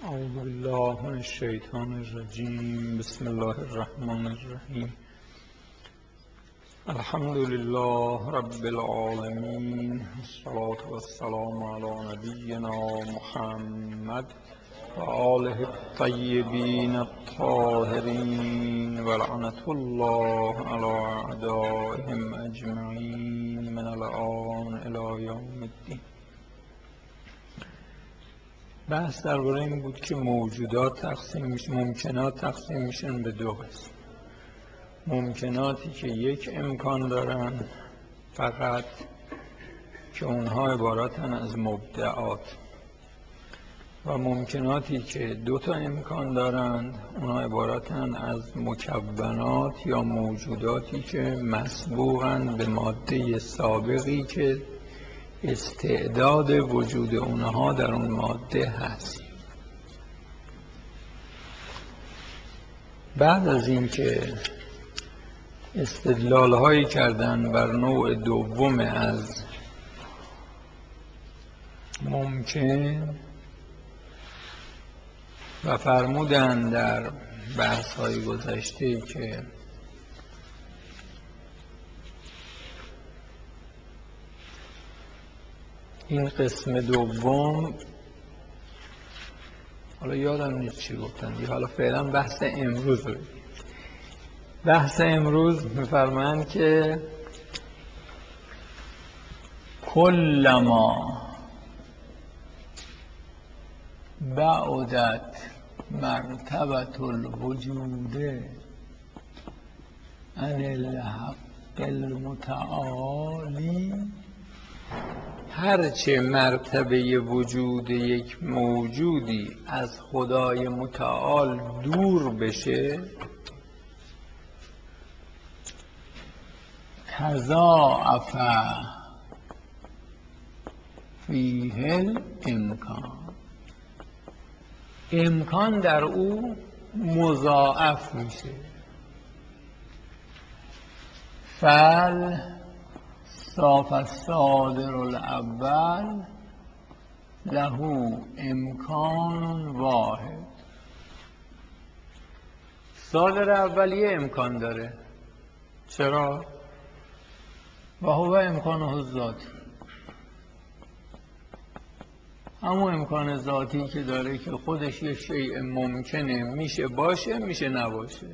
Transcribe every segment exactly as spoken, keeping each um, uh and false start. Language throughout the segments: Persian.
اعوذ بالله من الشیطان الرجیم. بسم الله الرحمن الرحیم. الحمد لله رب العالمین، الصلاة والسلام علی نبینا محمد و آله الطیبین الطاهرین و لعنة الله علی اعدائهم اجمعین من الآن الی یوم الدین. بحث درباره این بود که موجودات تقسیم میشه، ممکنات تقسیم میشن به دو قسم. ممکناتی که یک امکان دارن فقط، که اونها عبارتن از مبدعات، و ممکناتی که دو تا امکان دارند اونها عبارتن از مکونات یا موجوداتی که مسبوقن به ماده سابقی که استعداد وجود اونها در اون ماده هست. بعد از اینکه استدلال هایی کردن بر نوع دوم از ممکن و فرمودن در بحث های گذشته که این قسم دوم، حالا یادم نیست چی گفتن دیگه، حالا فعلا بحث امروز رو بحث امروز میفرمایند که کلما بعدت مرتبة الوجود عن الحق المتعالی، هرچه مرتبه وجود یک موجودی از خدای متعال دور بشه، تضاعف فیه الامکان، امکان در او مضاعف میشه. فل صاف الصادر الاول له امکان واحد. صادر اول یه امکان داره. چرا؟ و هو امکانه ذاتی، همون امکان ذاتی که داره که خودش یه شیء ممکنه، میشه باشه میشه نباشه.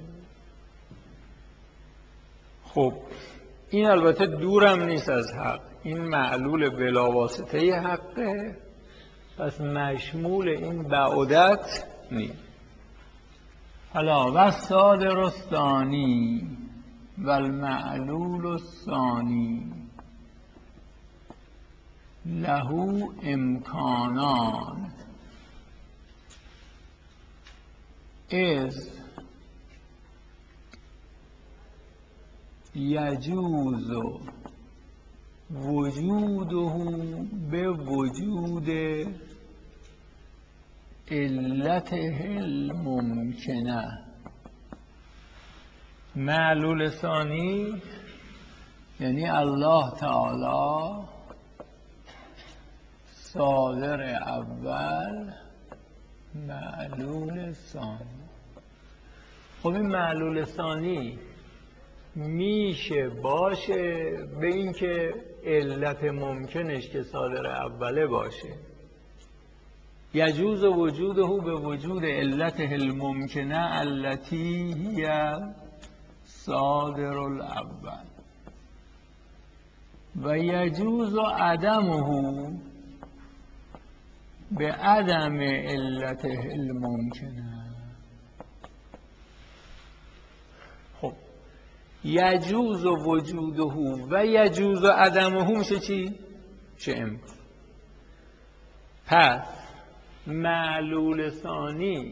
خب این البته دورم نیست از حق، این معلول بلاواسطه حقه، پس مشمول این بعدت نیست. حالا و صادر الثانی و المعلول الثانی له امکانان از یجوز وجوده به وجود علته الممکنه. معلول ثانی یعنی الله تعالی، صادر اول، معلول ثانی. خب این معلول ثانی میشه باشه به اینکه علت ممکنش که صادر اوله باشه. یجوز وجوده به وجود علته الممکنه التي هی صادر الاول، و یجوز عدمه به عدم علته الممکنه. خب یجوز وجوده و یجوز عدمه میشه چی؟ چه امکان. پس معلول ثانی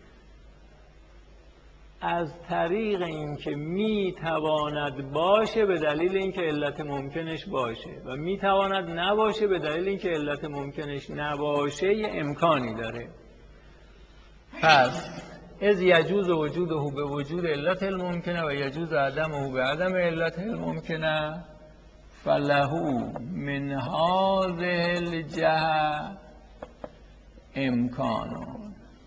از طریق اینکه میتواند باشه به دلیل اینکه علت ممکنش باشه و میتواند نباشه به دلیل اینکه علت ممکنش نباشه یه امکانی داره. پس از یجوز وجوده به وجود علت الممکنه و یجوز عدمه به عدم علت الممکنه، فله من هذه الجهه امکانون.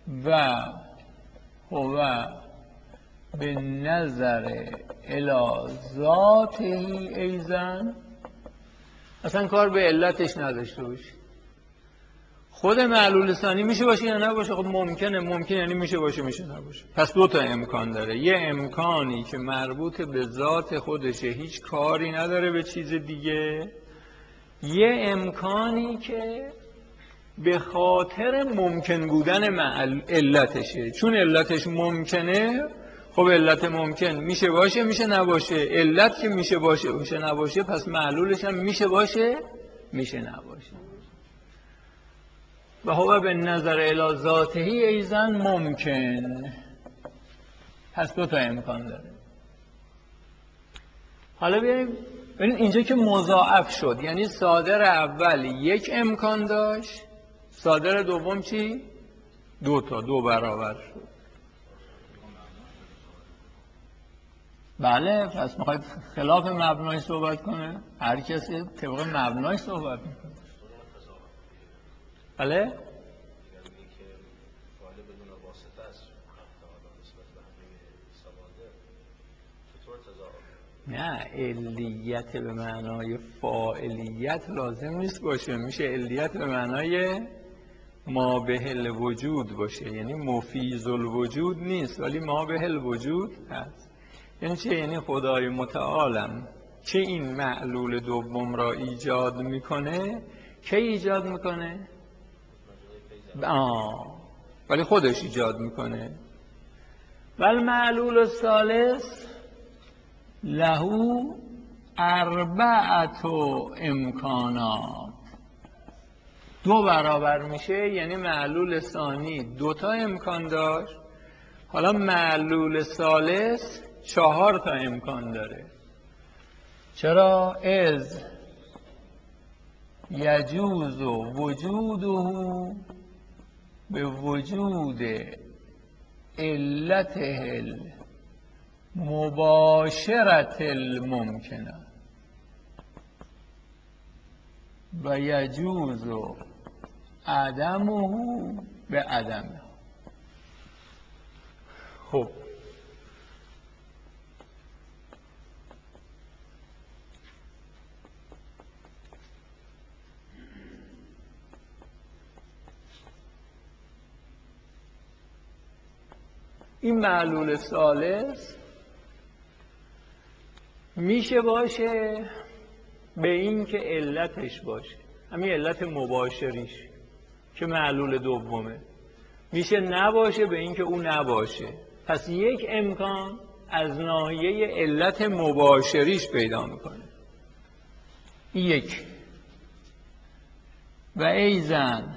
و هو به نظر الی ذاته ایزن، اصلا کار به علتش نداشته باشه. خود معلول ثانی میشه باشه یا نباشه؟ خب ممکنه. ممکن یعنی میشه باشه میشه نباشه. پس دو تا امکان داره. یه امکانی که مربوط به ذات خودشه، هیچ کاری نداره به چیز دیگه. یه امکانی که به خاطر ممکن بودن علتشه، چون علتش ممکنه. خب علت ممکن میشه باشه میشه نباشه. علت که میشه باشه میشه نباشه، پس معلولش هم میشه باشه میشه نباشه. و هو به نظر الی ذاته ایزن ممکن. پس دو تا امکان داره. حالا بیاییم ببینید اینجا که مضاعف شد، یعنی صادر اول یک امکان داشت، صادر دوم چی؟ دو تا، دو برابر شد. بله، پس میخواید خلاف مبنای صحبت کنه؟ هر کسی طبق مبنای صحبت میکنه. بله؟ نه، علیت به معنای فاعلیت لازم نیست باشه. میشه علیت به معنای ما به الوجود باشه، یعنی مفیض الوجود نیست ولی ما به الوجود هست. یعنی چه؟ یعنی خدای متعالم که این معلول دوم را ایجاد میکنه. که ایجاد میکنه؟ آه ولی خودش ایجاد میکنه. ولی معلول الثالث لهو اربعت امکانات، دو برابر میشه. یعنی معلول ثانی دو تا امکان داشت، حالا معلول ثالث چهار تا امکان داره. چرا؟ از یجوز وجوده به وجود علته مباشرت الممکنه و یجوز عدمه به عدمه. خب این معلول ثالث میشه باشه به این که علتش باشه، همین علت مباشریش که معلول دومه. میشه نباشه به این که اون نباشه. پس یک امکان از ناحیه علت مباشریش پیدا میکنه. یک و ایزن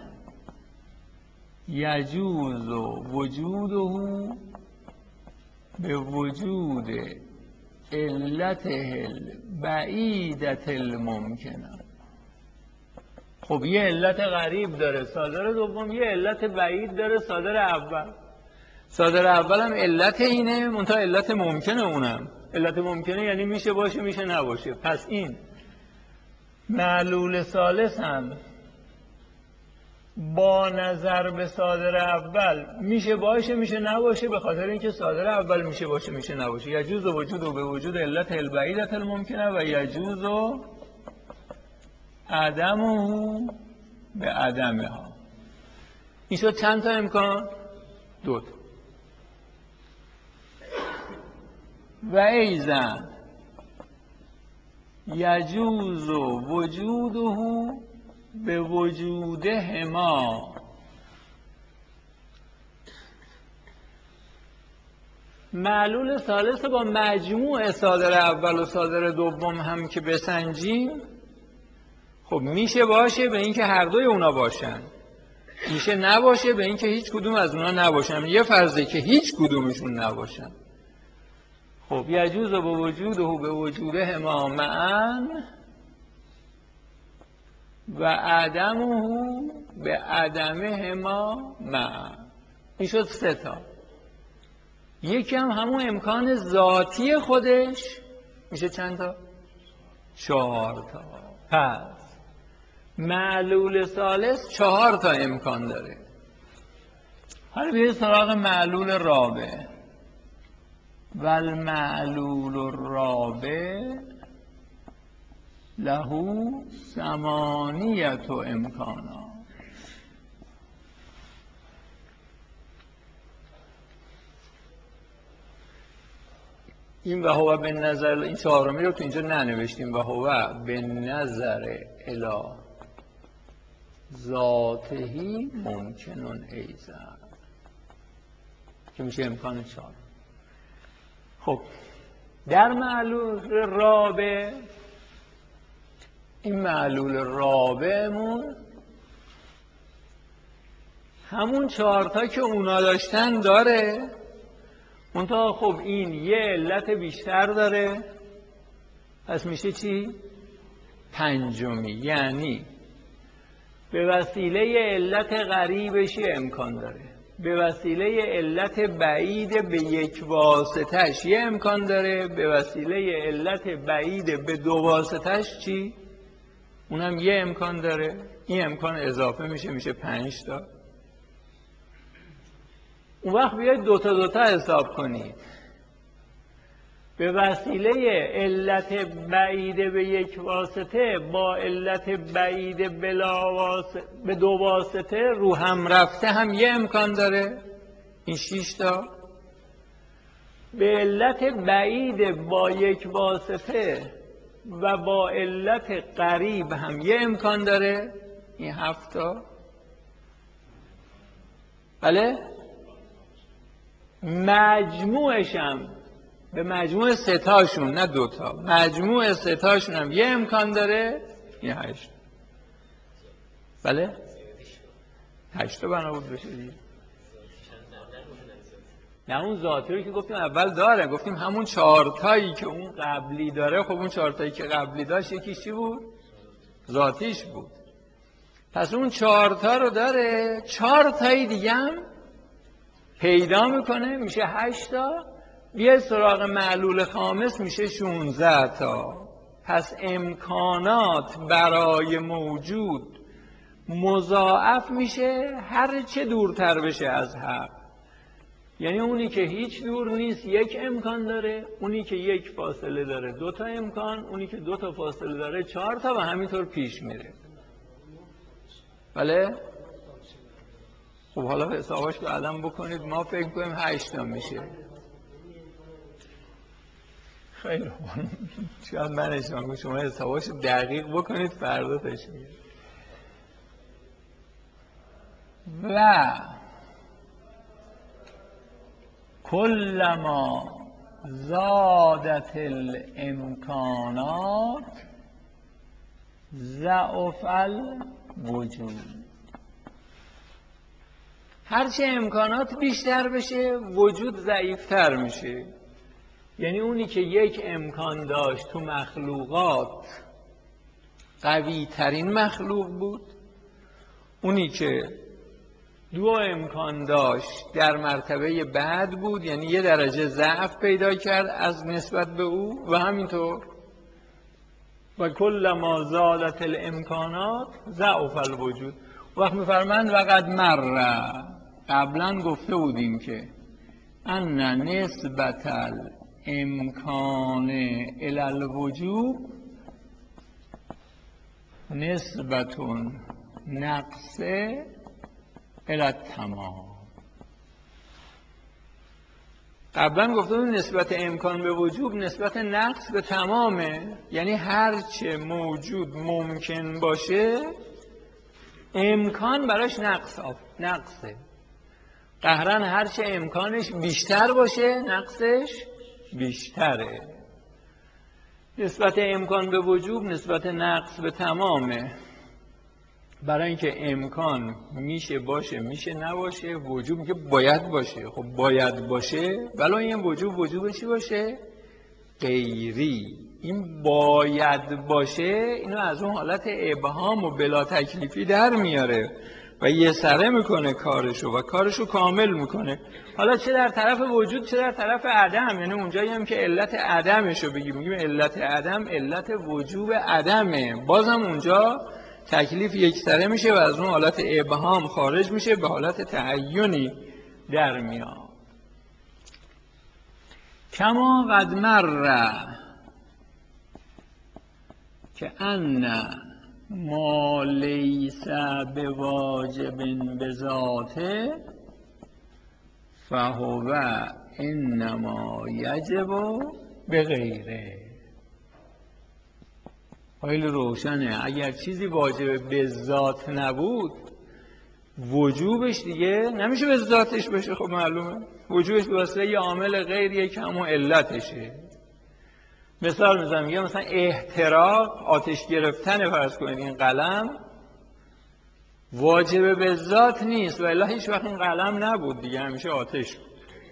یجوز وجوده به وجود علته بعیدت الممکنه. خب یه علت غریب داره صادر دوم، یه علت بعید داره صادر اول. صادر اول هم علت اینه، منتها علت ممکنه. اونم علت ممکنه یعنی میشه باشه میشه نباشه. پس این معلول ثالث هم با نظر به صادر اول میشه باشه میشه نباشه، به خاطر اینکه صادر اول میشه باشه میشه نباشه. یجوز وجود و به وجود علت البعیدت الممکنه و یجوز عدمه به عدمه ها. این شد چند تا امکان؟ دو تا. و ایزن یجوز وجوده به وجوده ما معلول ثالث با مجموع صادر اول و صادر دوم هم که بسنجیم، خب میشه باشه به اینکه هر دوی اونا باشن، میشه نباشه به اینکه هیچ کدوم از اونا نباشن. یه فرضه که هیچ کدومشون نباشن. خب یجوز و به وجوده و به وجوده ما معن و عدمه به عدمه ما معن. این شد سه تا. یکی هم همون امکان ذاتی خودش میشه چند تا؟ چهار تا. پس معلول ثالث چهار تا امکان داره. حالا بیایید سراغ معلول رابع. و المعلول الرابع له ثمانیت امکانات. این و هو به نظر، این چهارمی رو تو اینجا ننوشتیم، و هو به نظر الی ذاتهی ممکنون ایزن، که میشه امکان چهار. خب در معلول رابع، این معلول رابعمون همون چهارتا که اونا داشتن داره، منتها خب این یه علت بیشتر داره، پس میشه چی؟ پنجمی. یعنی به وسیله علت قریبش یه امکان داره، به وسیله علت بعید به یک واسطش یه امکان داره، به وسیله علت بعید به دو واسطش چی؟ اونم یه امکان داره. این امکان اضافه میشه، میشه پنج تا. اون وقت بیاید دوتا دوتا حساب کنید. به وسیله علت بعید به یک واسطه با علت بعید بلا واسطه به دو واسطه رو هم رفته هم یه امکان داره، این شش تا. به علت بعید با یک واسطه و با علت قریب هم یه امکان داره، این هفت تا. بله؟ مجموعش هم به مجموع ستاشون، نه دوتا، مجموع ستاشون هم یه امکان داره، این هشت. بله؟ هشت تا بنا بود بشه دیگه. نه اون ذاتی رو که گفتیم اول داره، گفتیم همون چهارتایی که اون قبلی داره. خب اون چهارتایی که قبلی داشت یکیش چی بود؟ ذاتیش بود. پس اون چهارتا رو داره، چهارتایی دیگه هم پیدا میکنه، میشه هشت تا. بیاید سراغ معلول خامس، میشه شانزده تا. پس امکانات برای موجود مضاعف میشه هر چه دورتر بشه از حق. یعنی اونی که هیچ دور نیست یک امکان داره، اونی که یک فاصله داره دو تا امکان، اونی که دو تا فاصله داره چهار تا، و همینطور پیش میره. بله؟ خب حالا حساباش بعداً بکنید، ما فکر کنیم هشت تا میشه. خیلی خوب. شاید من اشتباه، شما حساباش دقیق بکنید، فردا تشمیه. و کلما زادت الامکانات ضعف الوجود. هرچه امکانات بیشتر بشه وجود ضعیفتر میشه. یعنی اونی که یک امکان داشت تو مخلوقات قوی ترین مخلوق بود، اونی که دو امکان داشت در مرتبه بعد بود، یعنی یه درجه ضعف پیدا کرد از نسبت به او. و همینطور و کلما زادت الامکانات ضعف الوجود. وقت میفرمند وقد مر، قبلا گفته بودیم که ان نسبت الامکان الی الوجوب نسبت نقص الی التمام. قبلا گفته بودیم نسبت امکان به وجوب نسبت نقص به تمامه. یعنی هرچه موجود ممکن باشه امکان براش نقص نقصه. قهرن هرچه امکانش بیشتر باشه نقصش بیشتره. نسبت امکان به وجوب نسبت نقص به تمامه. برای اینکه امکان میشه باشه، میشه نباشه، وجوب میگه باید باشه. خب باید باشه، ولی این وجوب وجوب چی باشه؟ غیری. این باید باشه اینو از اون حالت ابهام و بلا تکلیفی در میاره و یه سره میکنه کارشو و کارشو کامل میکنه. حالا چه در طرف وجود چه در طرف عدم. یعنی اونجایی هم که علت عدمشو بگیم، میگیم علت عدم علت وجوب عدمه، بازم اونجا تکلیف یک سره میشه و از اون حالت ابهام خارج میشه به حالت تعینی در میاد. کما قد مر که ان ما لیس بواجب بذاته فهو انما یجب بغیره. خیلی روشنه، اگر چیزی واجب به ذات نبود وجوبش دیگه نمیشه به ذاتش بشه. خب معلومه وجوبش به واسطه یه عامل غیریه که همون علتشه. مثال میزنم، میگم مثلا احتراق، آتش گرفتن، فرض کنید این قلم واجب به ذات نیست و الا هیچ وقت این قلم نبود دیگه، همیشه آتش بود.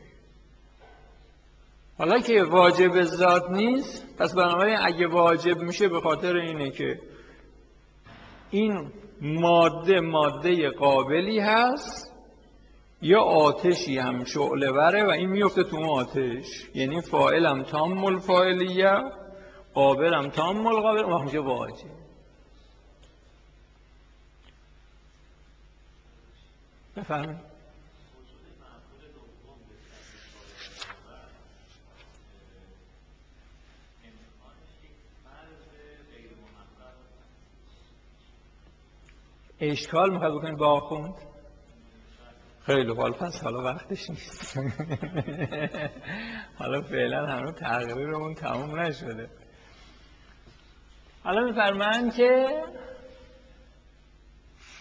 حالا که واجب به ذات نیست، پس بنابراین اگه واجب میشه به خاطر اینه که این ماده ماده قابلی هست یا آتشی هم شعله بره و این میفته تو اون آتش، یعنی فاعلم تام الفاعلیه، قابلم تام القابل، اون وقت میشه واجب. بفهمید؟ اشکال میخواد بکنید با آخوند؟ خیلی حال پس حالا وقتش نیست. حالا فعلا هنوز تقریرمون تموم نشده. حالا میفرمایند که ف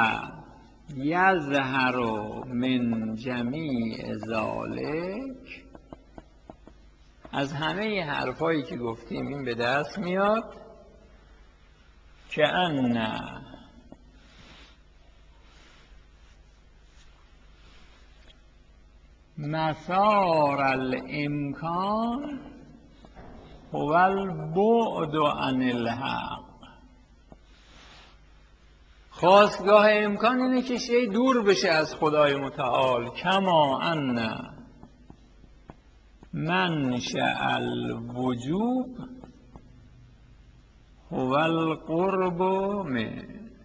یظهر من جمیع ذالک، از همه حرفایی که گفتیم این به دست میاد که ان مسار الامکان هو البعد عن الحق. خواستگاه امکان اینه که شی دور بشه از خدای متعال. کما ان منشأ الوجوب هو القرب من.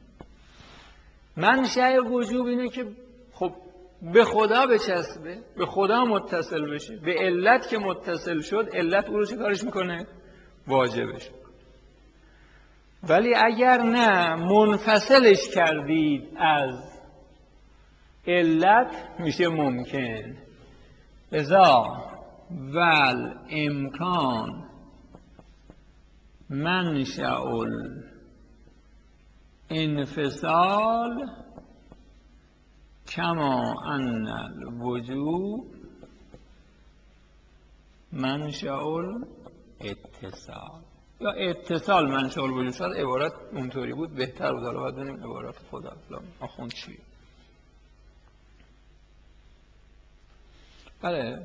منشأ وجوب اینه که خب به خدا بچسبه، به خدا متصل بشه. به علت که متصل شد، علت او رو چه کارش میکنه؟ واجبش. ولی اگر نه منفصلش کردید از علت میشه ممکن. اذا ول امکان منشأ الانفصال کما ان الوجوب منشأ الاتصال. یا اتصال منشأ الوجوب شد. عبارت اونطوری بود بهتر بود. حالا باید ببینیم عبارت خدا آخوند چیه. بله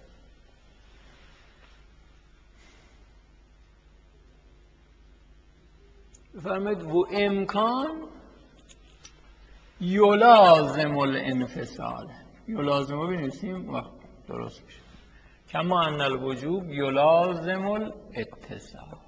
فرمید و امکان یلازم الانفصال. یلازم بنویسیم وقت درست میشه. کما ان الوجوب یلازم الاتصال.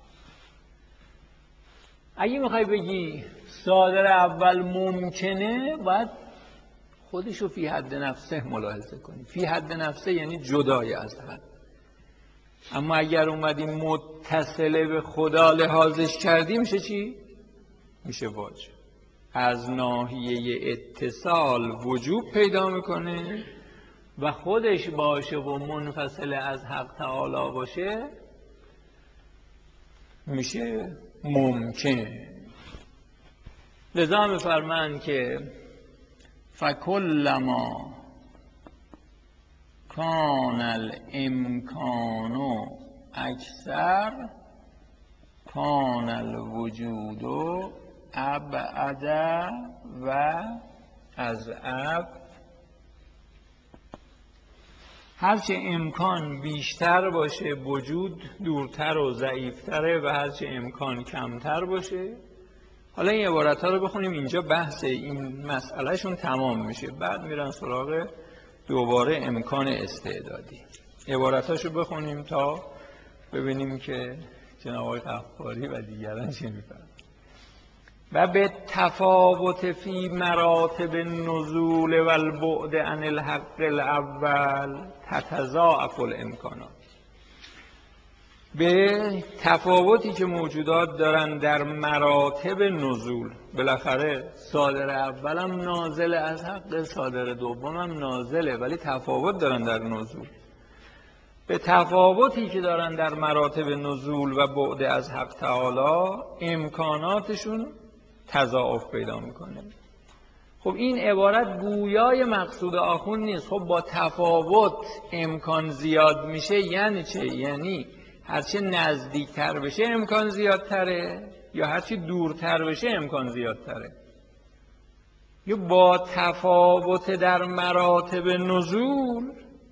اگه میخوای بگی صادر اول ممکنه، باید خودشو فی حد نفسه ملاحظه کنی. فی حد نفسه یعنی جدای از حد. اما اگر اومدی متصله به خدا لحاظش کردی میشه چی؟ میشه واجب. از ناحیه اتصال وجوب پیدا میکنه و خودش باشه و منفصل از حق تعالی باشه میشه ممکن. لذا میفرمایند که فکلما کان الامکان اکثر کان الوجود ابعد و اضعف. هرچه امکان بیشتر باشه وجود دورتر و ضعیفتره و هرچه امکان کمتر باشه. حالا این عبارت ها رو بخونیم، اینجا بحث این مسئله شون تمام میشه. بعد میرن سراغ دوباره امکان استعدادی. عبارت هاشو بخونیم تا ببینیم که جناب آقای غفاری و دیگران چه میفرمایند. و به تفاوت فی مراتب النزول و البعد عن الحق الاول تتضاعف الامکانات. به تفاوتی که موجودات دارن در مراتب نزول، بالاخره صادر اولم نازل از حق، صادر دومم نازله، ولی تفاوت دارن در نزول. به تفاوتی که دارن در مراتب نزول و بعد از حق تعالی امکاناتشون تضاعف پیدا میکنه. خب این عبارت گویای مقصود آخوند نیست. خب با تفاوت امکان زیاد میشه یعنی چه؟ یعنی هرچه نزدیکتر بشه امکان زیادتره یا هرچه دورتر بشه امکان زیادتره؟ یا با تفاوت در مراتب نزول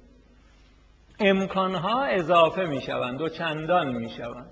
امکانها اضافه میشوند و چندان میشوند.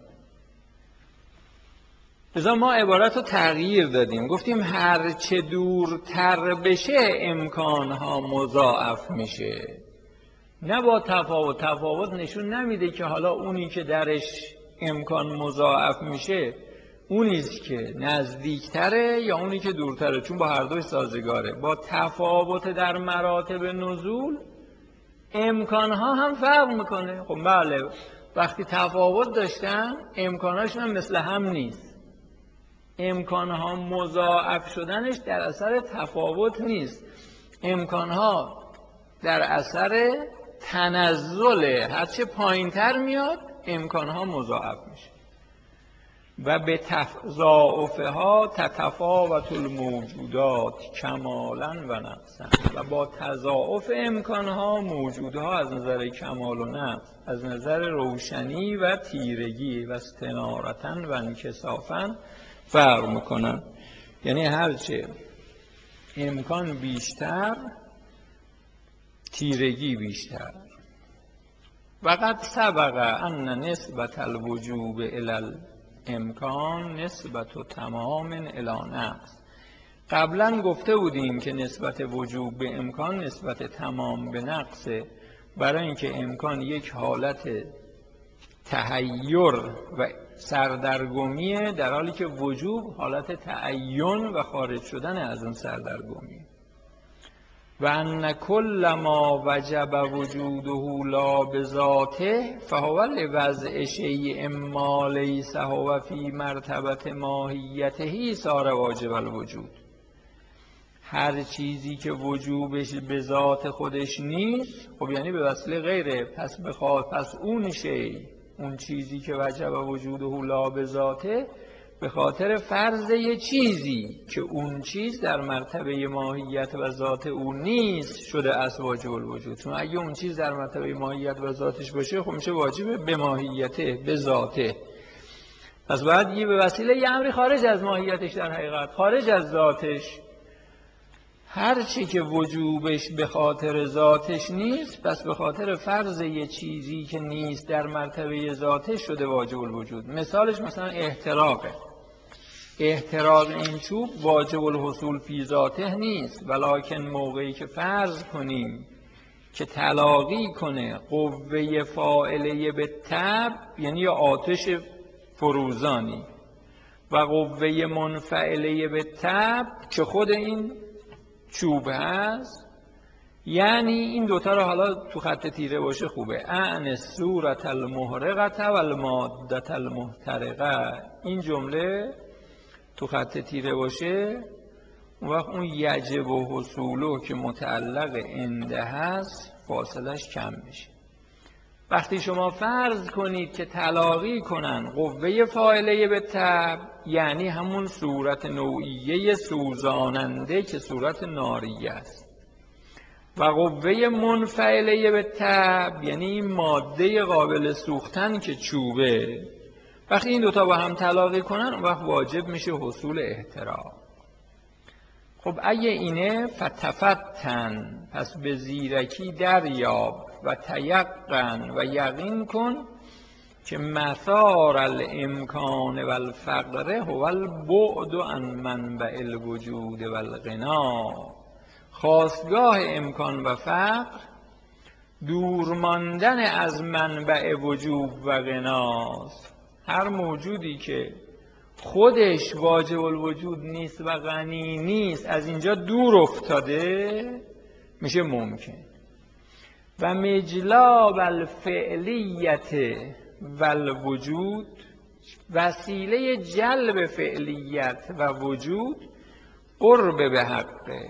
لذا ما عبارت رو تغییر دادیم، گفتیم هرچه دورتر بشه امکانها مضاعف میشه. نه با تفاوت. تفاوت نشون نمیده که حالا اونی که درش امکان مضاعف میشه اونیست که نزدیکتره یا اونی که دورتره، چون با هر دوی سازگاره. با تفاوت در مراتب نزول امکانها هم فرق میکنه. خب بله، وقتی تفاوت داشتن امکانهاشون هم مثل هم نیست. امکانها مضاعف شدنش در اثر تفاوت نیست، امکانها در اثر تنزل، هرچه پایین تر میاد امکانها مضاعف میشه. و به تضاعفها تتفاوت الموجودات کمالا و نقصا. و با تضاعف امکانها موجودها از نظر کمال و نقص، از نظر روشنی و تیرگی و استنارتا و انکسافا فرق میکنن. یعنی هرچه امکان بیشتر تیرگی بیشتر. وقد سبق ان نسبت الوجوب الی الامکان نسبت و تمام الی نقص. قبلا گفته بودیم که نسبت وجوب به امکان نسبت تمام به نقصه، برای اینکه امکان یک حالت تحیر و سردرگمیه، در حالی که وجوب حالت تعین و خارج شدن از اون سردرگمی. و ان کل ما وجب وجوده لا بذاته فهو لوضع شیء ما لیس هو فی مرتبه ماهیته صار واجب الوجود. هر چیزی که وجوبش به ذات خودش نیست، خب یعنی به وسیله غیره، پس بخواد پس اون شی، اون چیزی که وجب وجوده لا بذاته، به خاطر فرض یه چیزی که اون چیز در مرتبه ماهیت و ذات اون نیست شده از واجب الوجود. چون اگه اون چیز در مرتبه ماهیت و ذاتش باشه خب میشه واجب به ماهیته، به ذاته. پس باید یه به وسیله یه امری خارج از ماهیتش، در حقیقت خارج از ذاتش. هر چی که وجوبش به خاطر ذاتش نیست، پس به خاطر فرض یه چیزی که نیست در مرتبه ذاتش شده واجب الوجود. مثالش مثلا احتراقه. احتراق این چوب واجب الحصول فی ذاته نیست، ولکن موقعی که فرض کنیم که تلاقی کنه قوه فاعله به تب، یعنی آتش فروزانی، و قوه منفعله به تب که خود این چوب هست، یعنی این دوتا رو حالا تو خط تیره باشه خوبه، اعن صورت المحرقه و الماده المحترقه. این جمله تو خط تیره باشه، اون وقت اون یجب و حصولو که متعلق انده هست فاصلش کم میشه. وقتی شما فرض کنید که تلاقی کنن قوه فاعله به تب، یعنی همون صورت نوعیه سوزاننده که صورت ناریه است، و قوه منفعله به تب یعنی ماده قابل سوختن که چوبه، وقتی این دوتا با هم تلاقی کنن اون وقت واجب میشه حصول احتراق. خب اگه اینه فتفتن، پس به زیرکی دریاب و تیقن و یقین کن که مثار الامکان و الفقر هو البعد عن منبع الوجود و الغنا. خاستگاه امکان و فقر دور ماندن از منبع وجود و غناست. هر موجودی که خودش واجب الوجود نیست و غنی نیست، از اینجا دور افتاده، میشه ممکن. و مجلاب الفعلیت و الوجود، وسیله جلب فعلیت و وجود قرب به حقه.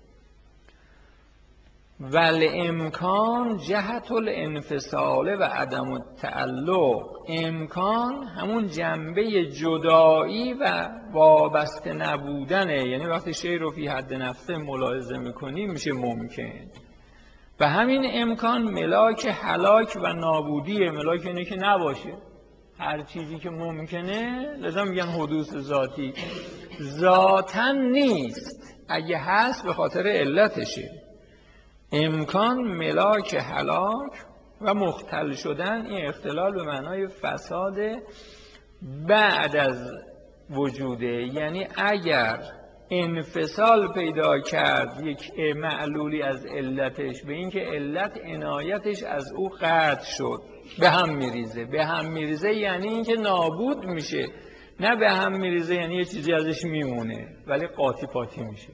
والامکان جهت الانفصال و عدم التعلق، امکان همون جنبه جدایی و وابسته نبودنه، یعنی وقتی شی رو فی حد نفسه ملاحظه میکنی میشه ممکن. و همین امکان ملاک هلاک و نابودیه. ملاک اینه که نباشه، هر چیزی که ممکنه لذا میگن حدوث ذاتی، ذاتاً نیست، اگه هست به خاطر علتشه. امکان ملاک هلاک و مختل شدن، این اختلال به معنای فساد بعد از وجوده، یعنی اگر انفصال پیدا کرد یک معلولی از علتش به اینکه علت عنایتش از او قطع شد، به هم میریزه. به هم میریزه یعنی اینکه نابود میشه، نه به هم میریزه یعنی یه چیزی ازش میمونه ولی قاطی پاتی میشه.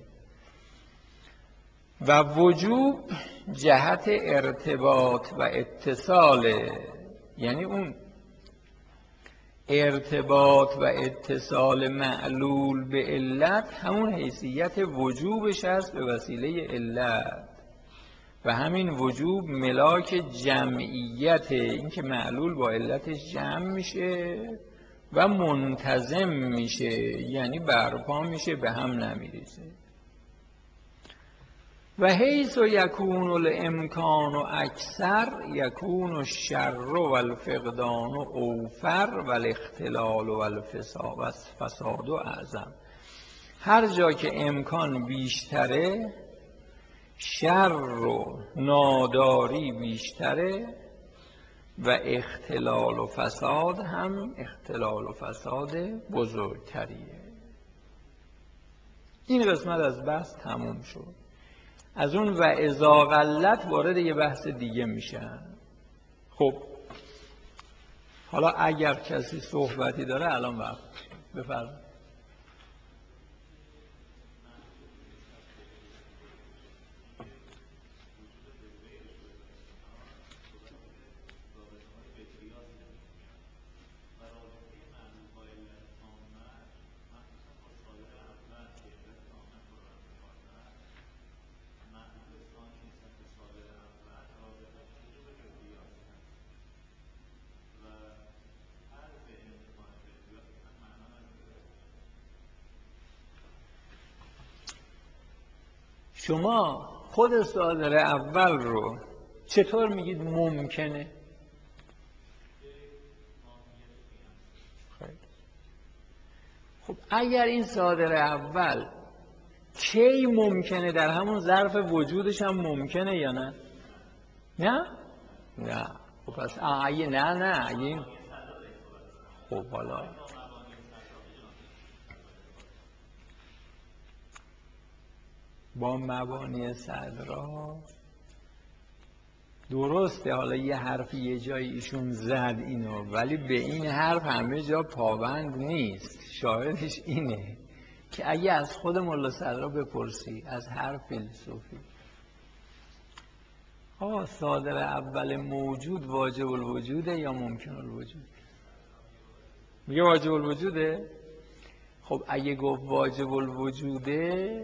و وجوب جهت ارتباط و اتصال، یعنی اون ارتباط و اتصال معلول به علت همون حیثیت وجوبش هست به وسیله علت. و همین وجوب ملاک جمعیت، این که معلول با علتش جمع میشه و منتظم میشه، یعنی برپا میشه، به هم نمیریزه. و حیث یکون الامکان اکثر یکون الشر و الفقدان اوفر و الاختلال و الفساد و اعظم. هر جا که امکان بیشتره شر و ناداری بیشتره و اختلال و فساد هم اختلال و فساد بزرگتریه. این قسمت از بحث تموم شد. از اون و اذا قلت وارد یه بحث دیگه میشن. خب حالا اگر کسی صحبتی داره الان وقت بفرمایید. شما خود صادر اول رو چطور میگید ممکنه؟ خب اگر این صادر اول کی ممکنه، در همون ظرف وجودش هم ممکنه یا نه؟ نه؟ نه. خب پس آیه نه نه این خب حالا با مبانی صدرا درسته. حالا یه حرف یه جایی ایشون زد اینو، ولی به این حرف همه جا پابند نیست. شاهدش اینه که اگه از خود ملا صدرا بپرسی، از هر فیلسوفی، آقا صادر اول موجود واجب الوجوده یا ممکن الوجود؟ میگه واجب الوجوده. خب اگه گفت واجب الوجوده،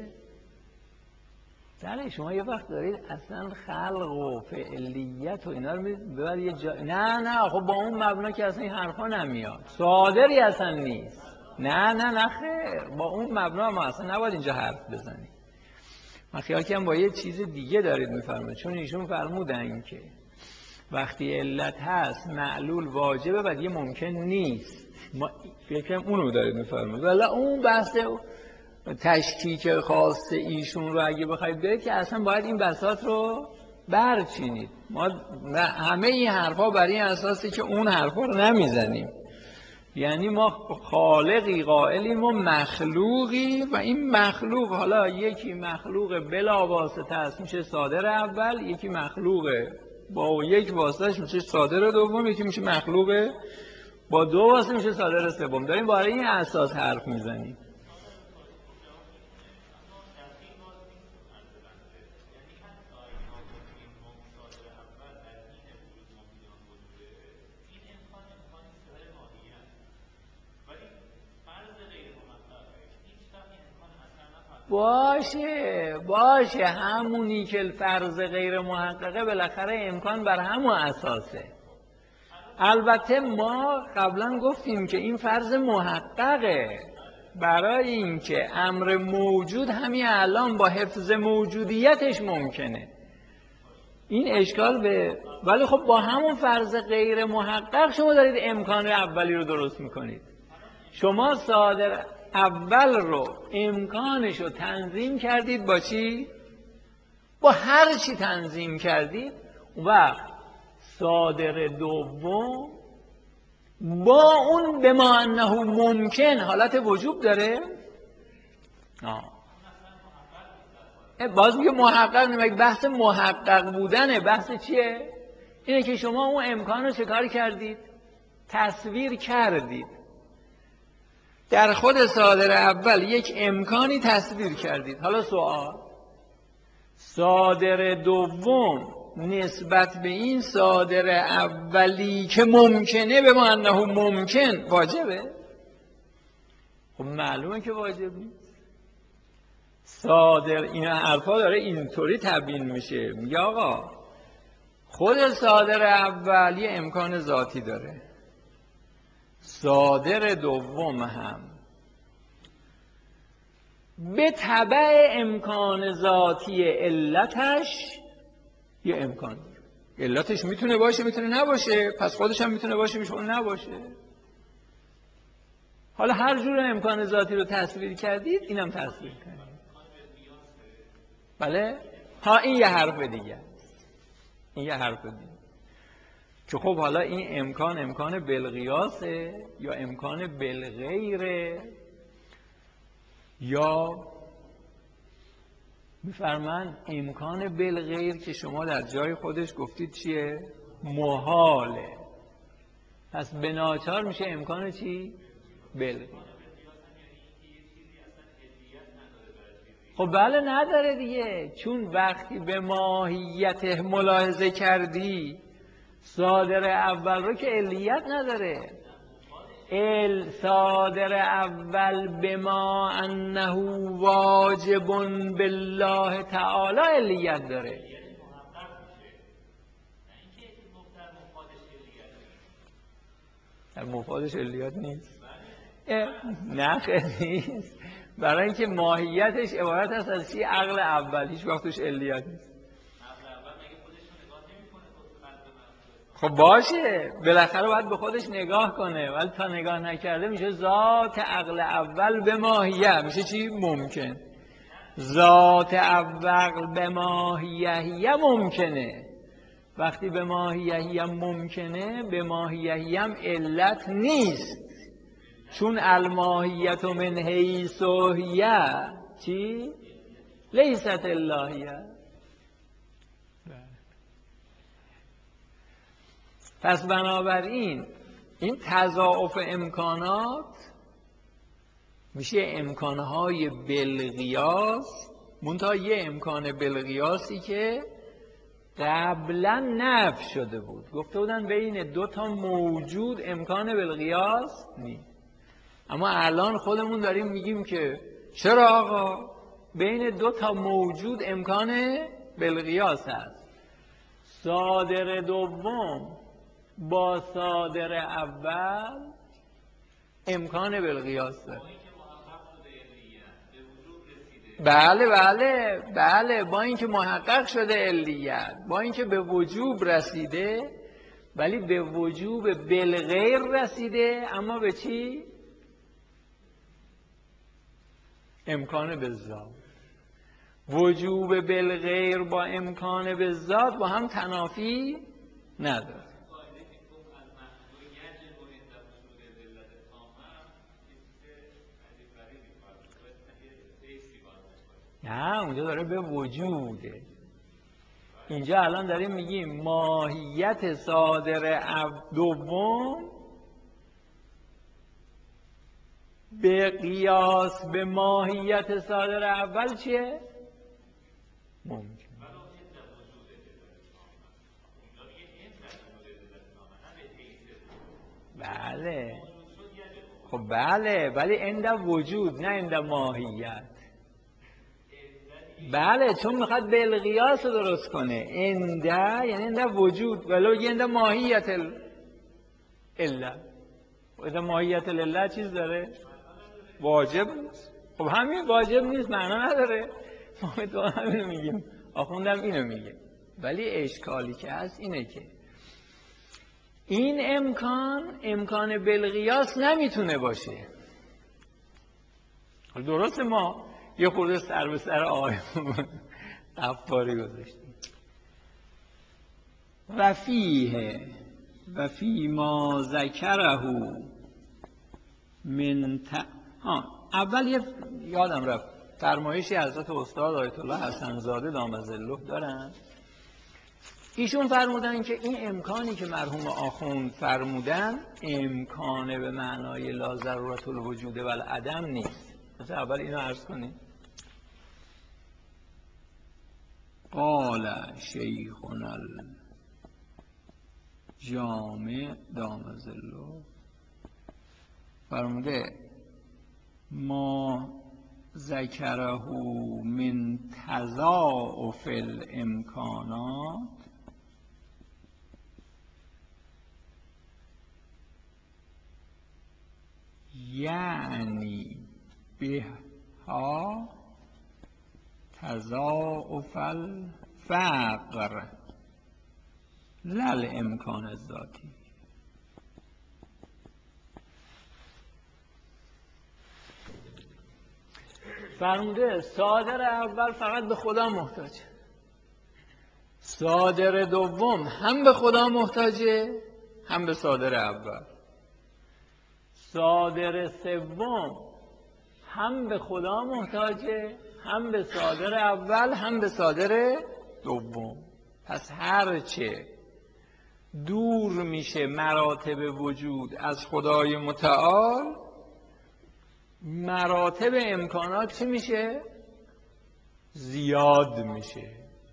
بله شما یه وقت دارید اصلا خلق و فعلیت و اینا رو ببرید یه جا. نه نه خب با اون مبنا که اصلا این حرفا نمیاد، صادری اصلا نیست. نه نه نه خیر، با اون مبنا ما اصلا نباید اینجا حرف بزنیم. من خیال کنم با یه چیز دیگه دارید میفرمایید، چون ایشون فرمودن که وقتی علت هست معلول واجبه و دیگه ممکن نیست. ما فکر کنم اونو دارید میفرمایید. ولی اون بحث تشکیک خاص ایشون رو اگه بخواید برید که اصلا باید این بساط رو برچینید. ما همه این حرفا برای این اساسی که اون حرفا رو نمیزنیم. یعنی ما خالقی قائلیم و مخلوقی، و این مخلوق حالا یکی مخلوق بلا واسطه است میشه صادر اول، یکی مخلوق با یک واسطهش میشه صادر دوم، یکی میشه مخلوق با دو واسه میشه صادر سوم. داریم برای این اساس حرف میزنیم. باشه باشه همونی که فرض غیر محققه بالاخره امکان بر همون اساسه. البته ما قبلا گفتیم که این فرض محققه برای اینکه امر موجود همین الان با حفظ موجودیتش ممکنه. این اشکال به ولی خب با همون فرض غیر محقق شما دارید امکان اولی رو درست میکنید. شما صادر اول رو امکانش رو تنظیم کردید با چی؟ با هر چی تنظیم کردید و صادر دوم با اون به ما انه ممکن حالت وجوب داره. آه. باز میگه محقق نمیگه. بحث محقق بودنه. بحث چیه؟ اینه که شما اون امکان رو چه کار کردید؟ تصویر کردید. در خود صادر اول یک امکانی تصویر کردید. حالا سوال، صادر دوم نسبت به این صادر اولی که ممکنه به ما انه ممکن واجبه؟ خب معلومه که واجب نیست. صادر این حرفا داره اینطوری تبیین میشه. میگه آقا خود صادر اول یه امکان ذاتی داره، صادر دوم هم به تبع امکان ذاتی علتش یه امکان داره. علتش میتونه باشه میتونه نباشه، پس خودش هم میتونه باشه میتونه نباشه. حالا هر جور امکان ذاتی رو تصویر کردید اینم تصویر کنید. بله؟ ها این یه حرف دیگه. این یه حرف دیگه که خب حالا این امکان امکان بالقیاسه یا امکان بالغیره یا میفرمان امکان بالغیر که شما در جای خودش گفتید چیه؟ محاله. پس به ناچار میشه امکان چی؟ بالغیر. خب بله نداره دیگه، چون وقتی به ماهیت ملاحظه کردی صادر اول رو که علیت نداره. ال صادر اول به ما انه واجب بالله تعالی علیت داره. در مفادش علیت نیست؟ نه خیلی نیست. برای اینکه ماهیتش عبارت است از چی؟ عقل اول. هیچ وقتش علیت نیست. خب باشه بالاخره باید به خودش نگاه کنه، ولی تا نگاه نکرده میشه ذات عقل اول به ماهیه. میشه چی؟ ممکن. ذات اول به ماهیه ممکنه. وقتی به ماهیه ممکنه به ماهیه هم علت نیست، چون الماهیت من حیث هی چی؟ لیست اللهیه. پس بنابراین این تضاعف امکانات میشه امکانهای بالقیاس، منتها یه امکان بالقیاسی که قبلا نفی شده بود. گفته بودن بین دو تا موجود امکان بالقیاس نیست، اما الان خودمون داریم میگیم که چرا آقا بین دو تا موجود امکان بالقیاس هست. صادر دوم با صادر اول امکان بالقیاس داره. بله بله بله با اینکه محقق شده علیت، با اینکه به وجوب رسیده، ولی به وجوب بالغیر رسیده، اما به چی؟ امکان بالذات. وجوب بالغیر با امکان بالذات با هم تنافی نداره. نه اونجا داره به وجوده. اینجا الان داریم میگیم ماهیت صادر دوم به قیاس به ماهیت صادر اول چیه؟ ممکن. بله خب بله، ولی عند وجود نه عند ماهیت. بله چون میخواد بالقیاس رو درست کنه. عند یعنی عند وجود، ولو یه عند ماهیت الا. عند ماهیت الا چیز داره؟ واجب نیست. خب همین واجب نیست معنا نداره. ما تو همینو میگیم، آخوندم اینو میگه. ولی اشکالی که هست اینه که این امکان امکان بالقیاس نمیتونه باشه. درسته ما یه خورده سر به سر آقایمون قفاری گذاشتیم. و فیه و فی ما ذکره من ت... آه. اول یه یادم رفت فرمایشی حضرت استاد آیت الله حسن زاده دام ظله دارن. ایشون فرمودن که این امکانی که مرحوم آخوند فرمودن امکانه به معنای لا ضرورت الوجود و العدم نیست. مثلا اول اینو عرض کنیم. قال شیخنا الجامع دام ظله فرموده ما ذکره من تضاعف الامکانات یعنی بها تضاعف الفقر لا الامکان الذاتی. فرموده صادر اول فقط به خدا محتاجه، صادر دوم هم به خدا محتاجه هم به صادر اول، صادر سوم هم به خدا محتاجه هم به صادر اول هم به صادر دوم. پس هرچه دور میشه مراتب وجود از خدای متعال، مراتب امکانات چی میشه؟ زیاد میشه،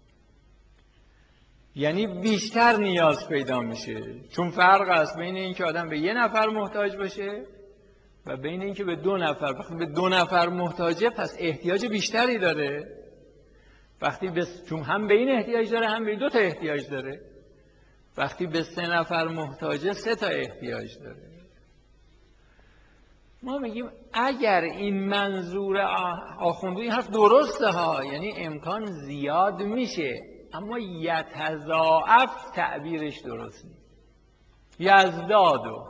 یعنی بیشتر نیاز پیدا میشه. چون فرق است بین این که آدم به یه نفر محتاج باشه و بین این که به دو نفر. وقتی به دو نفر محتاجه پس احتیاج بیشتری داره. وقتی به چون هم به این احتیاج داره هم به دو تا احتیاج داره. وقتی به سه نفر محتاجه سه تا احتیاج داره. ما میگیم اگر این منظور آخوندی این حرف درسته ها، یعنی امکان زیاد میشه اما یتضاعف تعبیرش درست نیست. یزدادو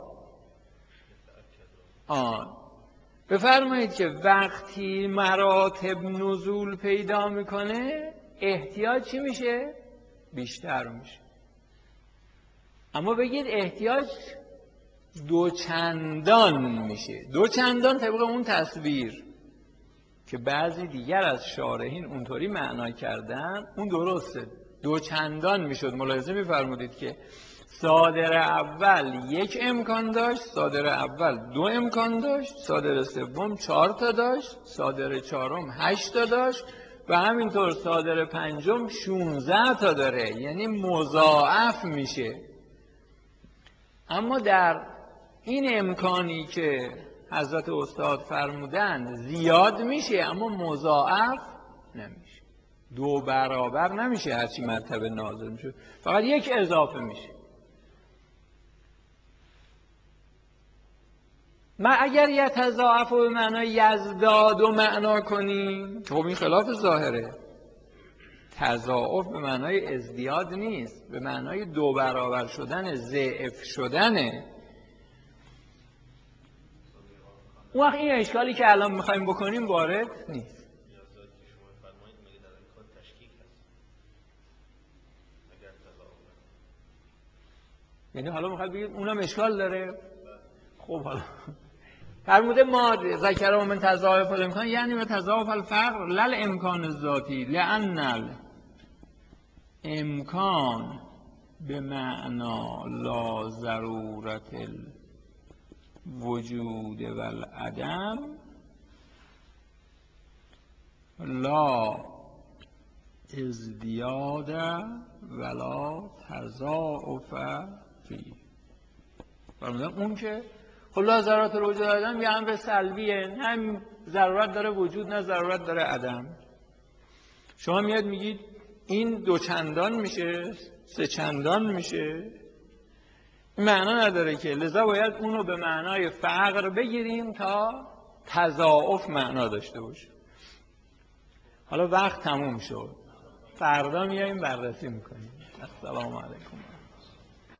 آن بفرمایید که وقتی مراتب نزول پیدا میکنه احتیاج چی میشه؟ بیشتر میشه. اما بگید احتیاج دو چندان میشه. دو چندان طبق اون تصویر که بعضی دیگر از شارحین اونطوری معنا کردن اون درسته، دو چندان میشد. ملاحظه میفرمودید که صادر اول یک امکان داشت، صادر اول دو امکان داشت، صادر سوم چهار تا داشت، صادر چهارم هشت تا داشت و همینطور صادر پنجم شانزده تا داره، یعنی مضاعف میشه. اما در این امکانی که حضرت استاد فرمودن زیاد میشه اما مضاعف نمیشه، دو برابر نمیشه. هرچی مرتبه نازل میشه فقط یک اضافه میشه. ما اگر یتضاعف به معنای یزداد و معنا کنیم خب این خلاف ظاهره. تضاعف به معنای ازدیاد نیست، به معنای دو برابر شدن، ضعف شدنه. اون وقت این اشکالی که الان میخوایم بکنیم وارد نیست. یعنی حالا میخواد بگید اونم اشکال داره. خب حالا فرموده ما ذکر من تضاعف الامکان یعنی به تضاعف الفقر لل امکان ذاتی لأن امکان به معنا لا ضرورت وجود و العدم لا ازدیاد ولا تضاعف فی. فرمودن اون که خلا ذرات الوجود عدم یه امر سلبیه، نه ضرورت داره وجود نه ضرورت داره عدم. شما میاد میگید این دو چندان میشه سه چندان میشه، این معنا نداره که، لذا باید اونو به معنای فقر بگیریم تا تضاعف معنا داشته باشه. حالا وقت تموم شد، فردا میایم بررسی میکنیم. السلام علیکم.